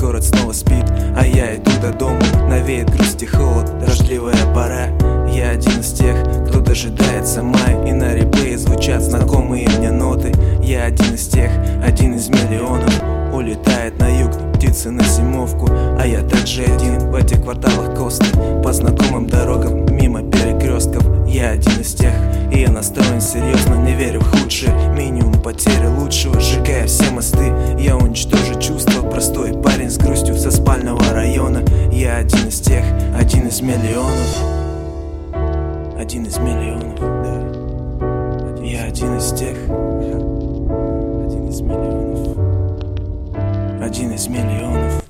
город снова спит, а я иду до дома. Навеет грусть и холод, дождливая пора. Я один из тех, кто дожидается мая, и на реплее звучат знакомые мне ноты. Я один из тех, один из миллионов. Улетает на юг птицы на зимовку, а я также один в этих кварталах Косты. По знакомым дорогам, мимо перекрестков. Я один из тех, и я настроен серьезно, не верю в худшее. Минимум потери лучшего, сжигая все мосты. Я уничтожу чувства, простой парень с грустью со спального района. Я один из тех, один из миллионов. Один из миллионов, да. Я один из тех, один из миллионов. Один из миллионов.